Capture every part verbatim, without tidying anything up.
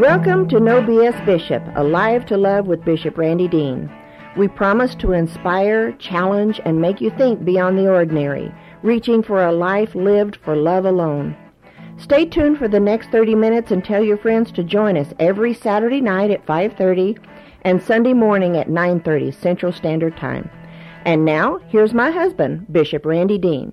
Welcome to No B S Bishop, Alive to Love with Bishop Randy Dean. We promise to inspire, challenge, and make you think beyond the ordinary, reaching for a life lived for love alone. Stay tuned for the next thirty minutes and tell your friends to join us every Saturday night at five thirty and Sunday morning at nine thirty Central Standard Time. And now, here's my husband, Bishop Randy Dean.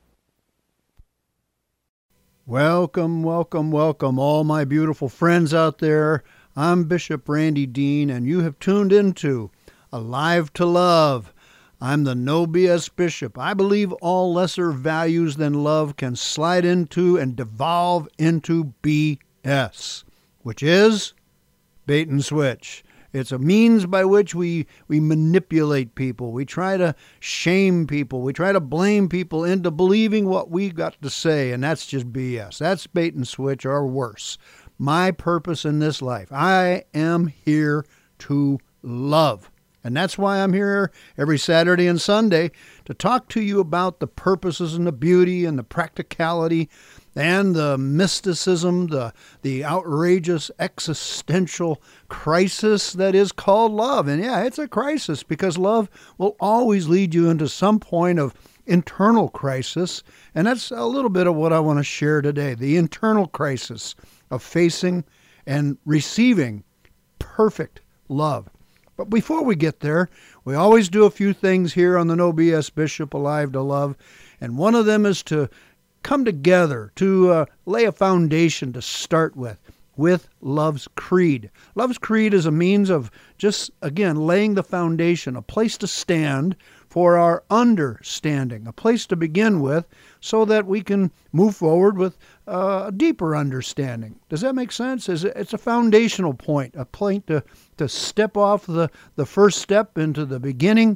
Welcome, welcome, welcome, all my beautiful friends out there. I'm Bishop Randy Dean, and you have tuned into Alive to Love. I'm the No B S Bishop. I believe all lesser values than love can slide into and devolve into B S, which is bait and switch. It's a means by which we, we manipulate people. We try to shame people. We try to blame people into believing what we got to say, and that's just B S. That's bait and switch or worse. My purpose in this life, I am here to love. And that's why I'm here every Saturday and Sunday to talk to you about the purposes and the beauty and the practicality and the mysticism, the the outrageous existential crisis that is called love. And yeah, it's a crisis because love will always lead you into some point of internal crisis. And that's a little bit of what I want to share today, the internal crisis of facing and receiving perfect love. But before we get there, we always do a few things here on the No B S Bishop Alive to Love. And one of them is to come together to uh, lay a foundation to start with, with Love's Creed. Love's Creed is a means of just, again, laying the foundation, a place to stand for our understanding, a place to begin with so that we can move forward with uh, a deeper understanding. Does that make sense? It's a foundational point, a point to, to step off the, the first step into the beginning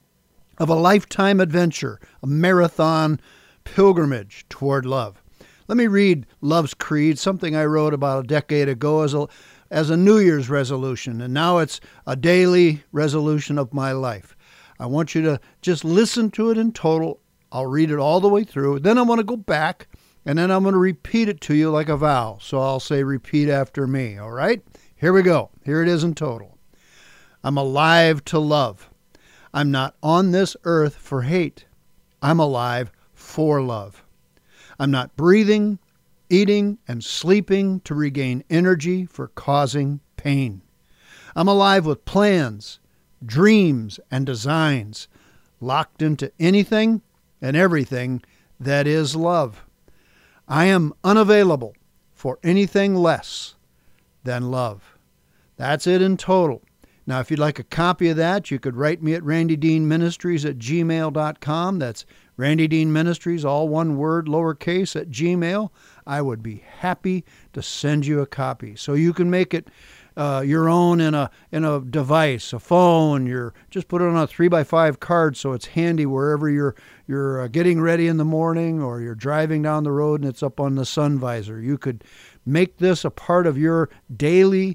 of a lifetime adventure, a marathon pilgrimage toward love. Let me read Love's Creed, something I wrote about a decade ago as a, as a New Year's resolution, and now it's a daily resolution of my life. I want you to just listen to it in total. I'll read it all the way through. Then I want to go back, and then I'm going to repeat it to you like a vow. So I'll say, repeat after me, all right? Here we go. Here it is in total. I'm alive to love. I'm not on this earth for hate. I'm alive for love. I'm not breathing, eating, and sleeping to regain energy for causing pain. I'm alive with plans, dreams, and designs, locked into anything and everything that is love. I am unavailable for anything less than love. That's it in total. Now, if you'd like a copy of that, you could write me at randy dean ministries at gmail dot com. That's Randy Dean Ministries, all one word, lowercase, at Gmail. I would be happy to send you a copy. So you can make it uh, your own in a in a device, a phone. You're just put it on a three by five card so it's handy wherever you're you're uh, getting ready in the morning or you're driving down the road and it's up on the sun visor. You could make this a part of your daily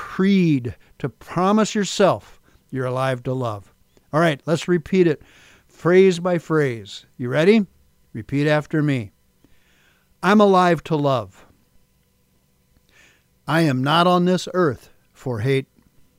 creed to promise yourself you're alive to love. All right, let's repeat it phrase by phrase. You ready? Repeat after me. I'm alive to love. I am not on this earth for hate.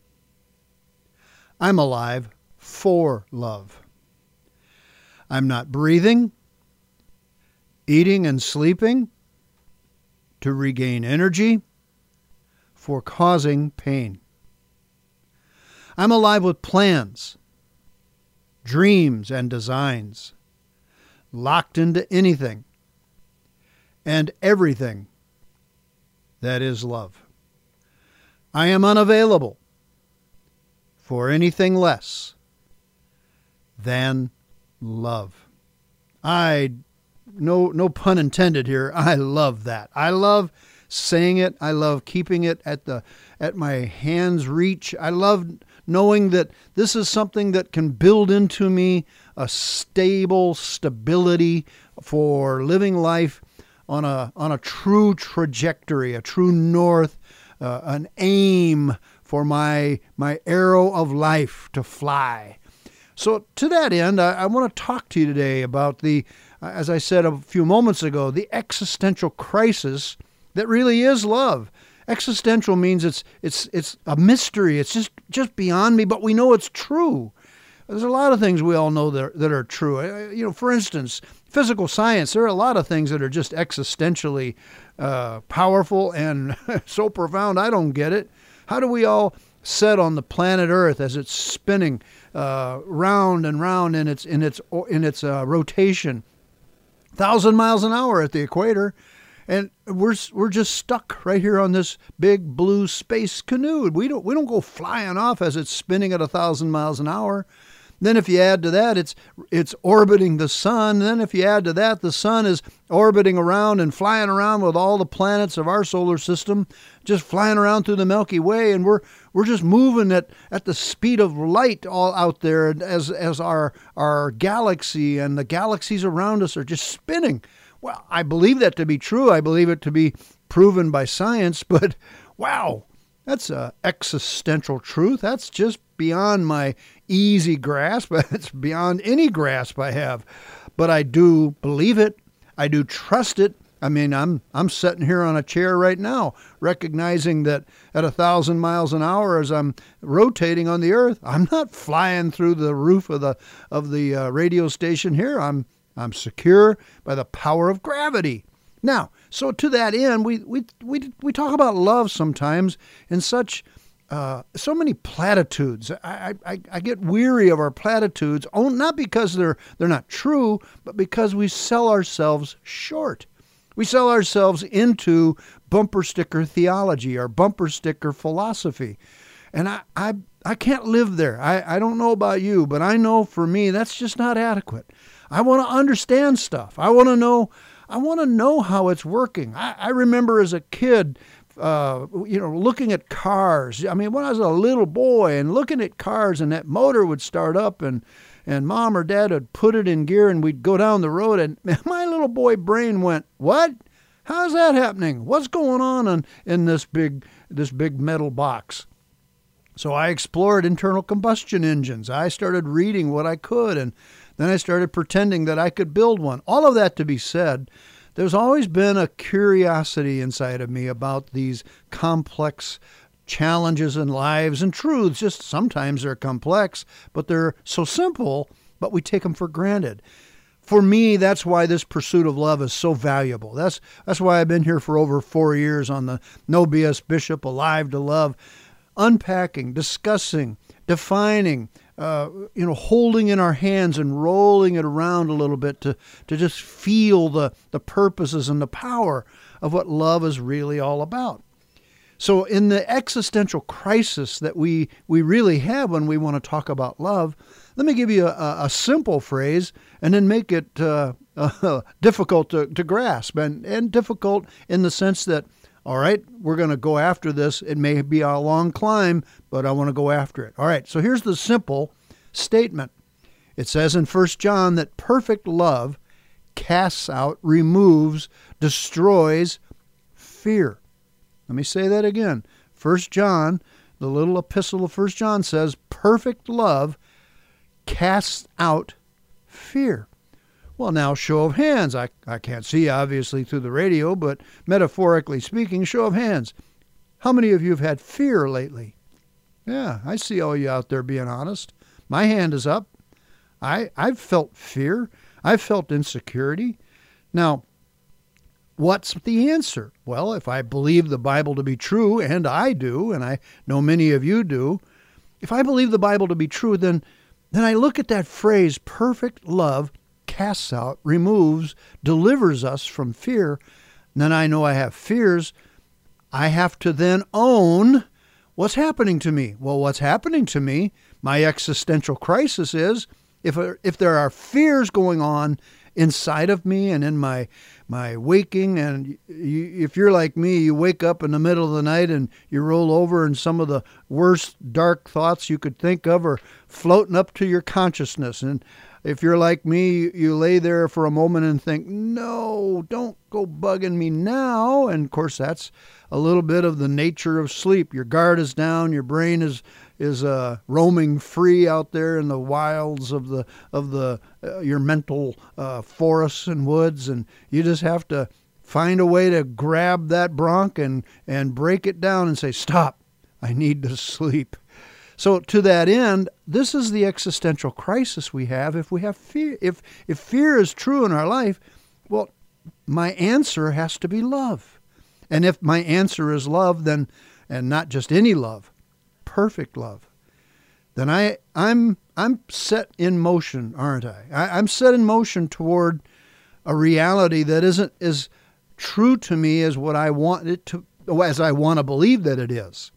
I'm alive for love. I'm not breathing, eating, and sleeping to regain energy for causing pain. I'm alive with plans, dreams, and designs, locked into anything and everything that is love. I am unavailable for anything less than love. I, no, no pun intended here. I love that. I love saying it. I love keeping it at the, at my hand's reach. I love knowing that this is something that can build into me a stable stability for living life on a on a true trajectory, a true north, uh, an aim for my my arrow of life to fly. So to that end, I, I want to talk to you today about the, as I said a few moments ago, the existential crisis that really is love. Existential means it's it's it's a mystery. It's just just beyond me, but we know it's true. There's a lot of things we all know that are, that are true. You know, for instance, physical science, there are a lot of things that are just existentially uh, powerful and so profound, I don't get it. How do we all set on the planet Earth as it's spinning uh, round and round in its in its in its uh, rotation, thousand miles an hour at the equator, and we're we're just stuck right here on this big blue space canoe. We don't we don't go flying off as it's spinning at a thousand miles an hour. Then if you add to that, it's it's orbiting the sun. Then if you add to that, the sun is orbiting around and flying around with all the planets of our solar system, just flying around through the Milky Way, and we're we're just moving at, at the speed of light all out there as as our our galaxy and the galaxies around us are just spinning. Well, I believe that to be true. I believe it to be proven by science, but wow, that's an existential truth. That's just beyond my easy grasp. It's beyond any grasp I have. But I do believe it. I do trust it. I mean, I'm I'm sitting here on a chair right now, recognizing that at a thousand miles an hour as I'm rotating on the earth, I'm not flying through the roof of the of the uh, radio station here. I'm I'm secure by the power of gravity. Now, so to that end, we we we we talk about love sometimes in such uh, so many platitudes. I, I I get weary of our platitudes, not because they're they're not true, but because we sell ourselves short. We sell ourselves into bumper sticker theology or bumper sticker philosophy, and I I, I can't live there. I, I don't know about you, but I know for me that's just not adequate. I want to understand stuff. I want to know. I want to know how it's working. I, I remember as a kid, uh, you know, looking at cars. I mean, when I was a little boy and looking at cars, and that motor would start up, and and mom or dad would put it in gear, and we'd go down the road, and my little boy brain went, "What? How's that happening? What's going on in, in this big this big metal box?" So I explored internal combustion engines. I started reading what I could, and then I started pretending that I could build one. All of that to be said, there's always been a curiosity inside of me about these complex challenges in lives and truths. Just sometimes they're complex, but they're so simple, but we take them for granted. For me, that's why this pursuit of love is so valuable. That's that's why I've been here for over four years on the No B S Bishop, Alive to Love, unpacking, discussing, defining, Uh, you know, holding in our hands and rolling it around a little bit to, to just feel the, the purposes and the power of what love is really all about. So in the existential crisis that we, we really have when we want to talk about love, let me give you a, a simple phrase and then make it uh, uh, difficult to, to grasp and, and difficult in the sense that, all right, we're going to go after this. It may be a long climb, but I want to go after it. All right, so here's the simple statement. It says in First John that perfect love casts out, removes, destroys fear. Let me say that again. First John, the little epistle of First John says, perfect love casts out fear. Well, now, show of hands. I, I can't see, obviously, through the radio, but metaphorically speaking, show of hands. How many of you have had fear lately? Yeah, I see all you out there being honest. My hand is up. I, I've felt fear. I've felt insecurity. Now, what's the answer? Well, if I believe the Bible to be true, and I do, and I know many of you do, if I believe the Bible to be true, then, then I look at that phrase, perfect love casts out, removes, delivers us from fear. And then I know I have fears. I have to then own what's happening to me. Well, what's happening to me, my existential crisis is, if if there are fears going on inside of me and in my my waking, and you, if you're like me, you wake up in the middle of the night and you roll over and some of the worst dark thoughts you could think of are floating up to your consciousness. And if you're like me, you lay there for a moment and think, no, don't go bugging me now. And of course, that's a little bit of the nature of sleep. Your guard is down, your brain is is uh, roaming free out there in the wilds of the of the uh, your mental uh, forests and woods, and you just have to find a way to grab that bronch and, and break it down and say, stop, I need to sleep. So to that end, this is the existential crisis we have if we have fear. If, if fear is true in our life, well, my answer has to be love. And if my answer is love, then, and not just any love, perfect love, then I, I'm I'm set in motion, aren't I? I? I'm set in motion toward a reality that isn't as true to me as what I want it to, as I want to believe that it is.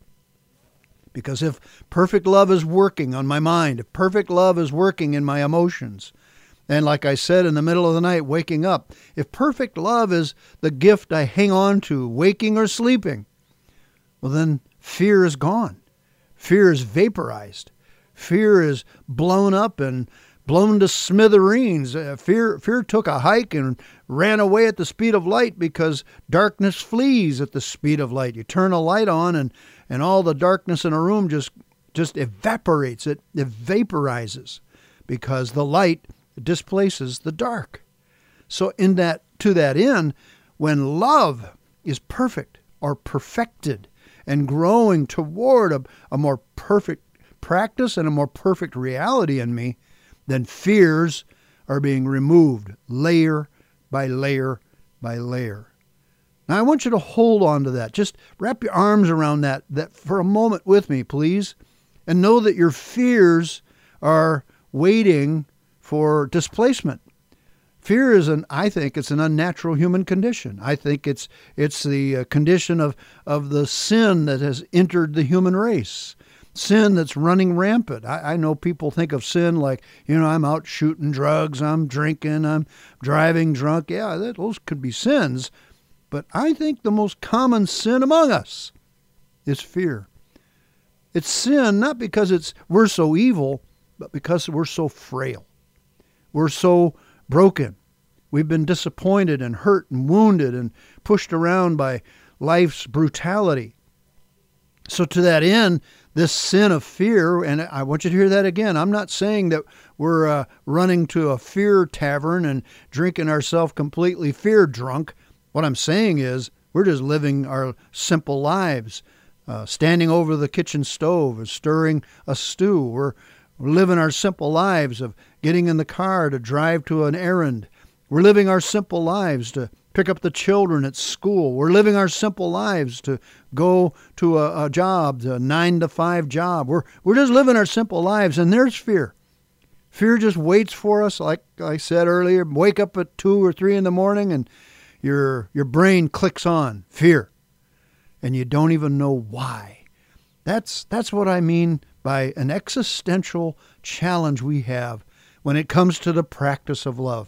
Because if perfect love is working on my mind, if perfect love is working in my emotions, and like I said in the middle of the night, waking up, if perfect love is the gift I hang on to, waking or sleeping, well then fear is gone. Fear is vaporized. Fear is blown up and blown to smithereens. Uh, fear, fear took a hike and ran away at the speed of light because darkness flees at the speed of light. You turn a light on and, and all the darkness in a room just, just evaporates. It, it vaporizes because the light displaces the dark. So in that, to that end, when love is perfect or perfected and growing toward a, a more perfect practice and a more perfect reality in me, then fears are being removed layer by layer by layer. Now I want you to hold on to that. Just wrap your arms around that, that for a moment with me, please, and know that your fears are waiting for displacement. Fear is an, I think it's an unnatural human condition. I think it's it's the uh, condition of, of the sin that has entered the human race. Sin that's running rampant. I, I know people think of sin like, you know, I'm out shooting drugs, I'm drinking, I'm driving drunk. Yeah, that, those could be sins. But I think the most common sin among us is fear. It's sin not because it's we're so evil, but because we're so frail. We're so broken. We've been disappointed and hurt and wounded and pushed around by life's brutality. So to that end, this sin of fear, and I want you to hear that again, I'm not saying that we're uh, running to a fear tavern and drinking ourselves completely fear drunk. What I'm saying is we're just living our simple lives, uh, standing over the kitchen stove and stirring a stew. We're, we're living our simple lives of getting in the car to drive to an errand. We're living our simple lives to pick up the children at school. We're living our simple lives to go to a, a job, a nine to five job. We're, we're just living our simple lives, and there's fear. Fear just waits for us, like I said earlier. Wake up at two or three in the morning, and your your brain clicks on fear, and you don't even know why. That's that's what I mean by an existential challenge we have when it comes to the practice of love.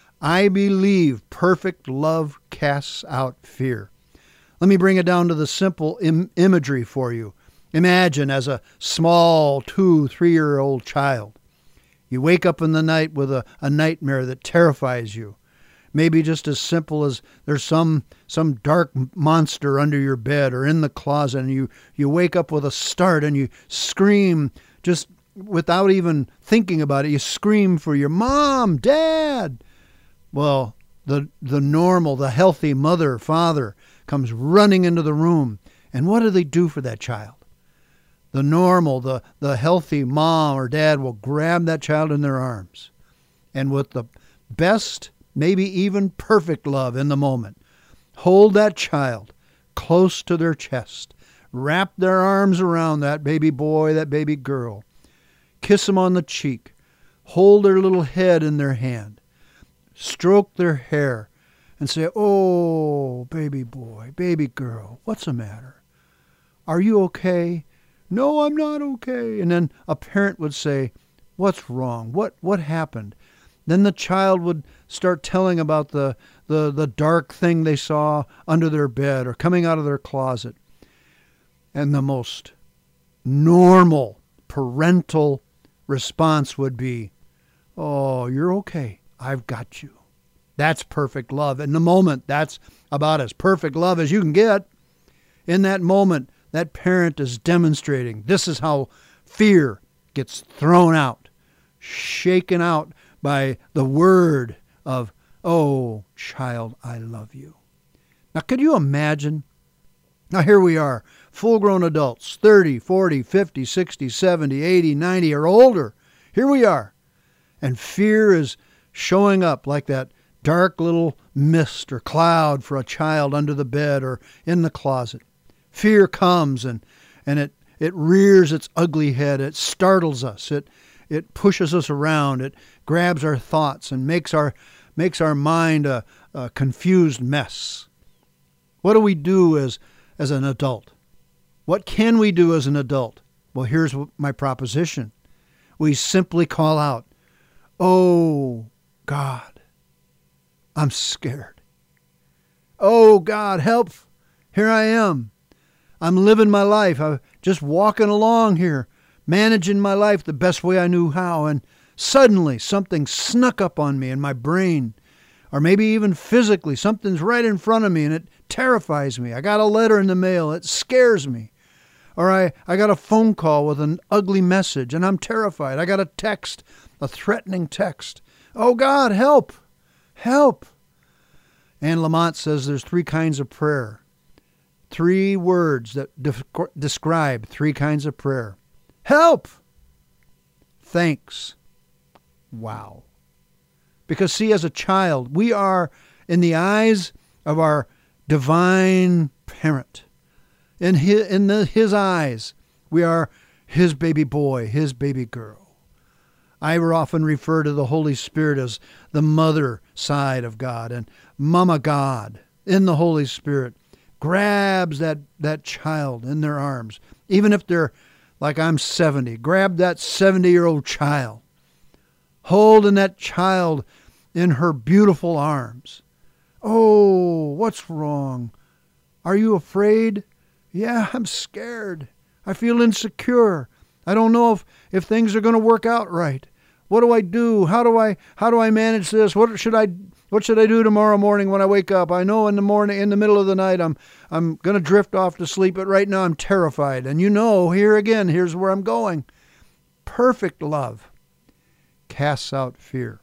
I believe perfect love casts out fear. Let me bring it down to the simple im- imagery for you. Imagine as a small two, three-year-old child, you wake up in the night with a, a nightmare that terrifies you. Maybe just as simple as there's some some dark monster under your bed or in the closet, and you, you wake up with a start and you scream just without even thinking about it. You scream for your mom, dad. Well, the the normal, the healthy mother, father comes running into the room. And what do they do for that child? The normal, the, the healthy mom or dad will grab that child in their arms. And with the best, maybe even perfect love in the moment, hold that child close to their chest. Wrap their arms around that baby boy, that baby girl. Kiss them on the cheek. Hold their little head in their hand. Stroke their hair and say, oh, baby boy, baby girl, what's the matter? Are you okay? No, I'm not okay. And then a parent would say, what's wrong? What what happened? Then the child would start telling about the, the, the dark thing they saw under their bed or coming out of their closet. And the most normal parental response would be, oh, you're okay. I've got you. That's perfect love. In the moment, that's about as perfect love as you can get. In that moment, that parent is demonstrating this is how fear gets thrown out, shaken out by the word of, oh, child, I love you. Now, could you imagine? Now, here we are, full-grown adults, thirty, forty, fifty, sixty, seventy, eighty, ninety, or older. Here we are. And fear is showing up like that dark little mist or cloud for a child under the bed or in the closet. Fear comes and, and it, it rears its ugly head. It startles us. It, it pushes us around. It grabs our thoughts and makes our, makes our mind a, a confused mess. What do we do as, as an adult? What can we do as an adult? Well, here's my proposition. We simply call out, "Oh, God, I'm scared. Oh, God, help. Here I am. I'm living my life. I'm just walking along here, managing my life the best way I knew how. And suddenly something snuck up on me in my brain, or maybe even physically. Something's right in front of me and it terrifies me. I got a letter in the mail. It scares me. Or I, I got a phone call with an ugly message and I'm terrified. I got a text, a threatening text. Oh, God, help. Help." Anne Lamott says there's three kinds of prayer. Three words that de- describe three kinds of prayer. Help. Thanks. Wow. Because see, as a child, we are in the eyes of our divine parent. In his, in the, his eyes, we are his baby boy, his baby girl. I often refer to the Holy Spirit as the mother side of God, and Mama God in the Holy Spirit grabs that, that child in their arms. Even if they're like I'm seventy, grab that seventy-year-old child, holding that child in her beautiful arms. Oh, what's wrong? Are you afraid? Yeah, I'm scared. I feel insecure. I don't know if, if things are going to work out right. What do I do? How do I how do I manage this? What should I what should I do tomorrow morning when I wake up? I know in the morning, in the middle of the night, I'm I'm going to drift off to sleep, but right now I'm terrified. And you know, here again, here's where I'm going. Perfect love casts out fear.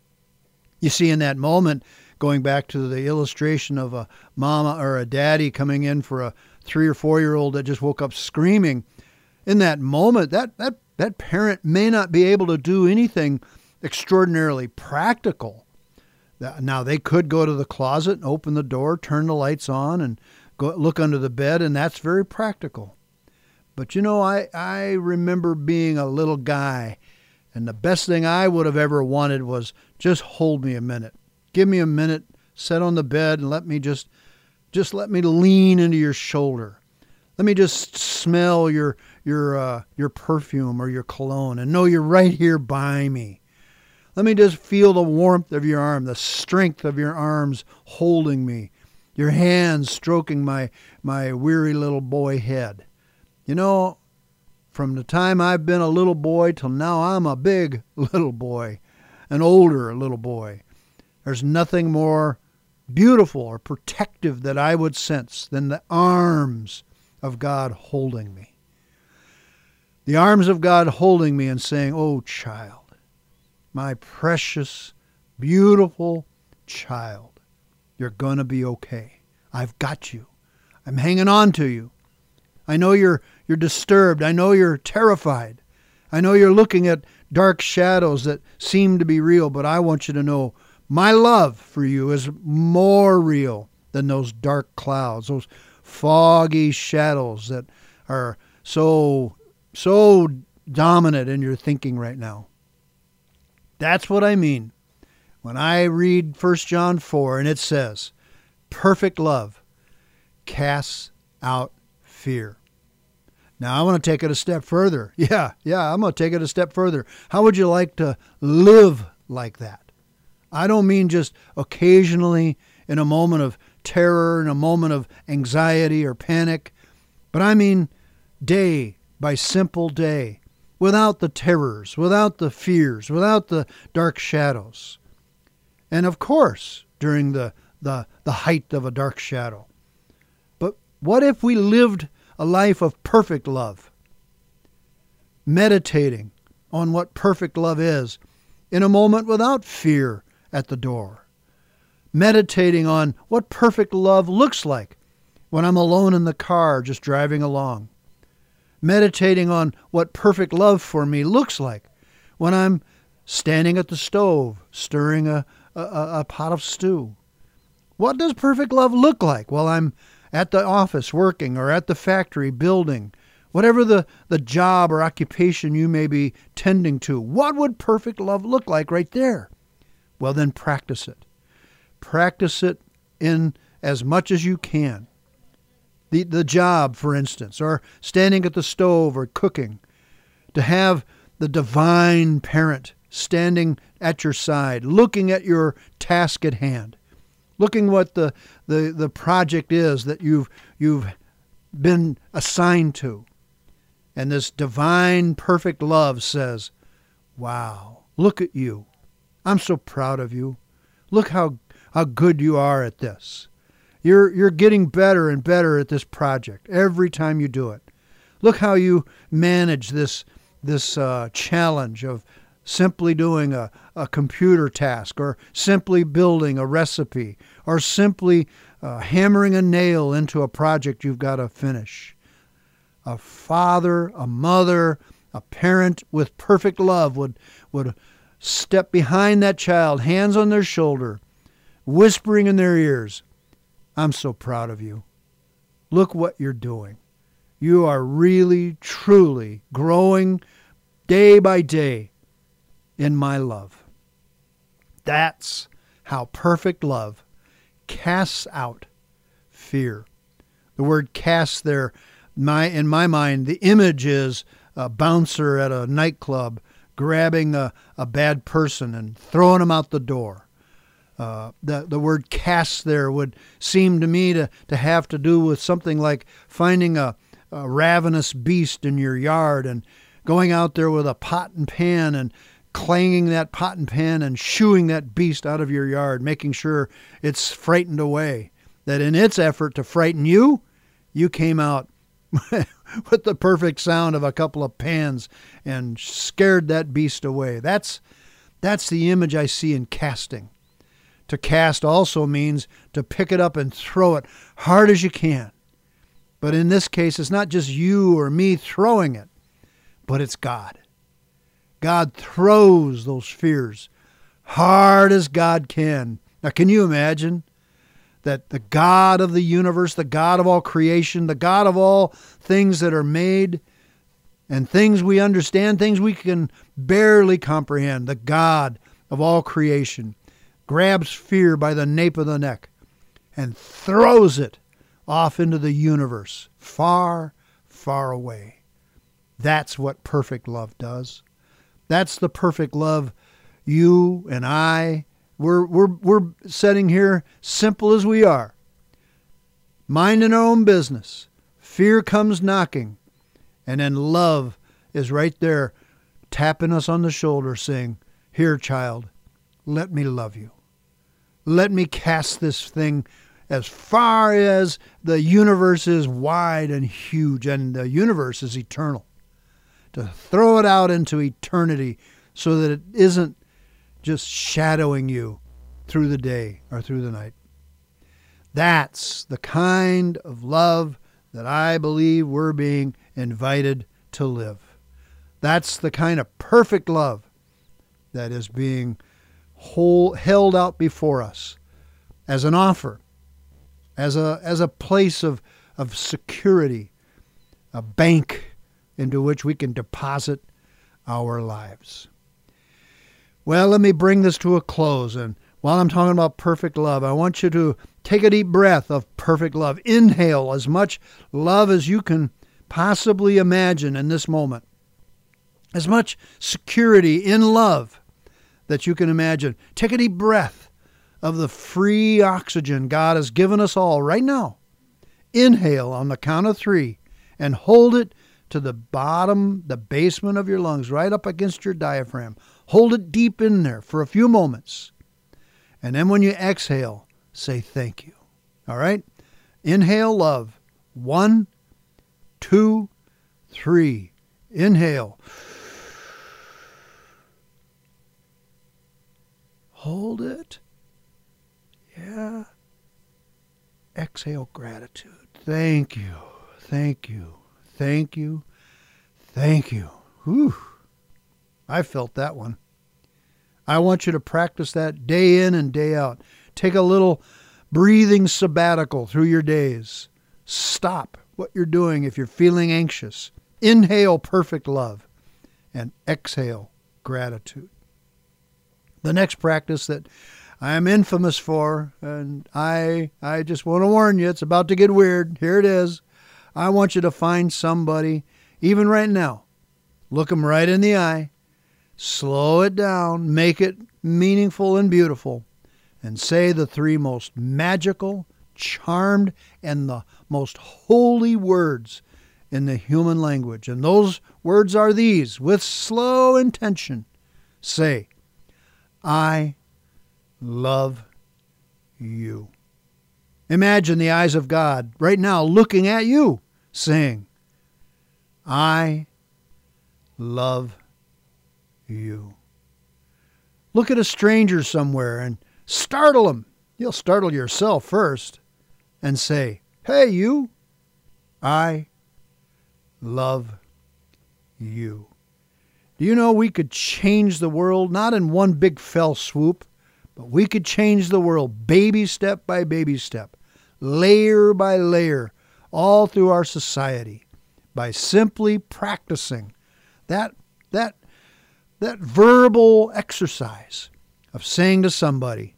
You see, in that moment, going back to the illustration of a mama or a daddy coming in for a three or four-year-old that just woke up screaming, in that moment, that, that, that parent may not be able to do anything extraordinarily practical. Now, they could go to the closet and open the door, turn the lights on, and go look under the bed, and that's very practical. But, you know, I, I remember being a little guy, and the best thing I would have ever wanted was just hold me a minute. Give me a minute, sit on the bed, and let me just, just let me lean into your shoulder. Let me just smell your your uh, your perfume or your cologne and know you're right here by me. Let me just feel the warmth of your arm, the strength of your arms holding me, your hands stroking my my weary little boy head. You know, from the time I've been a little boy till now, I'm a big little boy, an older little boy. There's nothing more beautiful or protective that I would sense than the arms of God holding me. The arms of God holding me and saying, "Oh, child, my precious, beautiful child, you're going to be okay. I've got you. I'm hanging on to you. I know you're you're disturbed. I know you're terrified. I know you're looking at dark shadows that seem to be real, but I want you to know my love for you is more real than those dark clouds, those foggy shadows that are so, so dominant in your thinking right now." That's what I mean when I read First John four and it says, perfect love casts out fear. Now, I want to take it a step further. Yeah, yeah, I'm going to take it a step further. How would you like to live like that? I don't mean just occasionally in a moment of terror, in a moment of anxiety or panic, but I mean day by simple day, without the terrors, without the fears, without the dark shadows. And of course, during the, the, the height of a dark shadow. But what if we lived a life of perfect love, meditating on what perfect love is in a moment without fear at the door, meditating on what perfect love looks like when I'm alone in the car just driving along. Meditating on what perfect love for me looks like when I'm standing at the stove stirring a, a, a pot of stew. What does perfect love look like while I'm at the office working or at the factory building? Whatever the, the job or occupation you may be tending to, what would perfect love look like right there? Well, then practice it. Practice it in as much as you can. The, the job, for instance, or standing at the stove or cooking. To have the divine parent standing at your side, looking at your task at hand, looking what the, the, the project is that you've, you've been assigned to. And this divine, perfect love says, wow, look at you. I'm so proud of you. Look how, how good you are at this. You're, you're getting better and better at this project every time you do it. Look how you manage this, this uh, challenge of simply doing a, a computer task, or simply building a recipe, or simply uh, hammering a nail into a project you've got to finish. A father, a mother, a parent with perfect love would, would step behind that child, hands on their shoulder, whispering in their ears, I'm so proud of you. Look what you're doing. You are really, truly growing day by day in my love. That's how perfect love casts out fear. The word cast there, my in my mind, the image is a bouncer at a nightclub grabbing a, a bad person and throwing him out the door. Uh, the, the word cast there would seem to me to, to have to do with something like finding a, a ravenous beast in your yard and going out there with a pot and pan and clanging that pot and pan and shooing that beast out of your yard, making sure it's frightened away. That in its effort to frighten you, you came out with the perfect sound of a couple of pans and scared that beast away. That's, that's the image I see in casting. To cast also means to pick it up and throw it hard as you can. But in this case, it's not just you or me throwing it, but it's God. God throws those fears hard as God can. Now, can you imagine that the God of the universe, the God of all creation, the God of all things that are made, and things we understand, things we can barely comprehend, the God of all creation, grabs fear by the nape of the neck and throws it off into the universe, far, far away. That's what perfect love does. That's the perfect love you and I, we're, we're, we're sitting here simple as we are, minding our own business. Fear comes knocking, and then love is right there tapping us on the shoulder saying, here, child, let me love you. Let me cast this thing as far as the universe is wide and huge, and the universe is eternal. To throw it out into eternity so that it isn't just shadowing you through the day or through the night. That's the kind of love that I believe we're being invited to live. That's the kind of perfect love that is being hold, held out before us as an offer, as a, as a place of, of security, a bank into which we can deposit our lives. Well, let me bring this to a close. And while I'm talking about perfect love, I want you to take a deep breath of perfect love. Inhale as much love as you can possibly imagine in this moment. As much security in love that you can imagine. Take a deep breath of the free oxygen God has given us all right now. Inhale on the count of three and hold it to the bottom, the basement of your lungs, right up against your diaphragm. Hold it deep in there for a few moments. And then when you exhale, say thank you. All right? Inhale love. One, two, three. Inhale. Hold it. Yeah. Exhale gratitude. Thank you. Thank you. Thank you. Thank you. Whew. I felt that one. I want you to practice that day in and day out. Take a little breathing sabbatical through your days. Stop what you're doing if you're feeling anxious. Inhale perfect love and exhale gratitude. The next practice that I am infamous for, and I I just want to warn you, it's about to get weird. Here it is. I want you to find somebody, even right now, look them right in the eye, slow it down, make it meaningful and beautiful, and say the three most magical, charmed, and the most holy words in the human language. And those words are these, with slow intention. Say, I love you. Imagine the eyes of God right now looking at you, saying, I love you. Look at a stranger somewhere and startle him. You'll startle yourself first and say, hey, you, I love you. Do you know we could change the world, not in one big fell swoop, but we could change the world baby step by baby step, layer by layer, all through our society by simply practicing that, that, that verbal exercise of saying to somebody,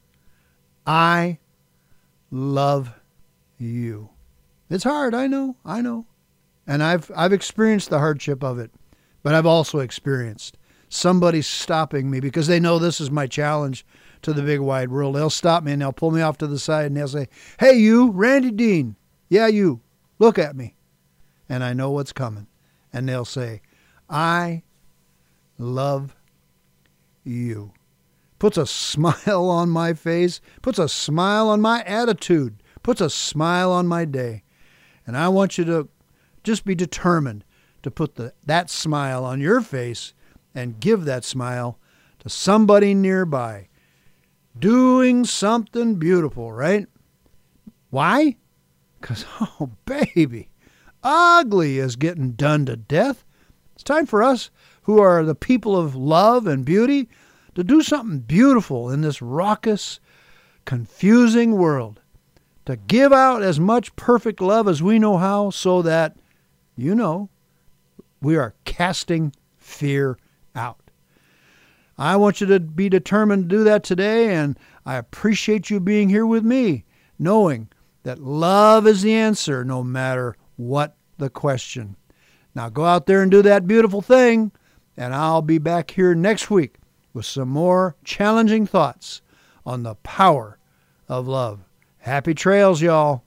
I love you. It's hard, I know, I know. And I've I've experienced the hardship of it, but I've also experienced somebody stopping me because they know this is my challenge to the big wide world. They'll stop me and they'll pull me off to the side and they'll say, hey, you, Randy Dean. Yeah, you. Look at me. And I know what's coming. And they'll say, I love you. Puts a smile on my face, puts a smile on my attitude, puts a smile on my day. And I want you to just be determined to put the, that smile on your face and give that smile to somebody nearby. Doing something beautiful, right? Why? Because, oh, baby, ugly is getting done to death. It's time for us who are the people of love and beauty to do something beautiful in this raucous, confusing world. To give out as much perfect love as we know how so that, you know, we are casting fear out. I want you to be determined to do that today, and I appreciate you being here with me, knowing that love is the answer no matter what the question. Now go out there and do that beautiful thing, and I'll be back here next week with some more challenging thoughts on the power of love. Happy trails, y'all.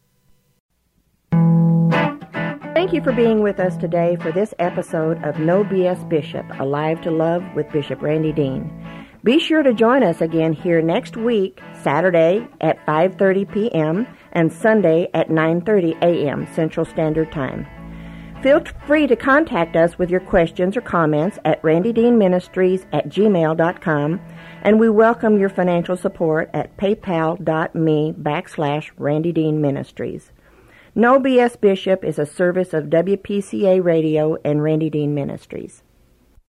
Thank you for being with us today for this episode of No B S Bishop, Alive to Love with Bishop Randy Dean. Be sure to join us again here next week, Saturday at five thirty p.m. and Sunday at nine thirty a.m. Central Standard Time. Feel free to contact us with your questions or comments at randy dean ministries at gmail dot com, and we welcome your financial support at paypal.me backslash Randy Dean Ministries. No B S Bishop is a service of W P C A Radio and Randy Dean Ministries.